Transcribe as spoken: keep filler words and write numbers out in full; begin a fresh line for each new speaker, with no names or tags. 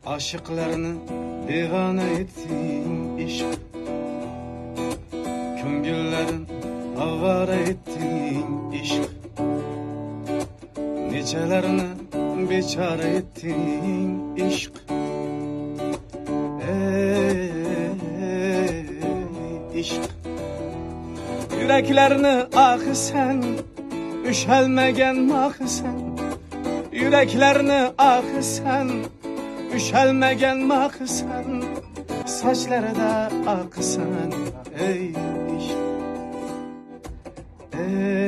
Aşıklarını divane ettin işq, ko'ngillerin avara ettin işq, nechalarini bechora ettin işq. Ey işq, yüreklerini ahı sen, üşelmegen mahı sen. Yüreklerini ahı sen, üşelmegen mahı sen. Saçları da akı sen. Ey işq, ey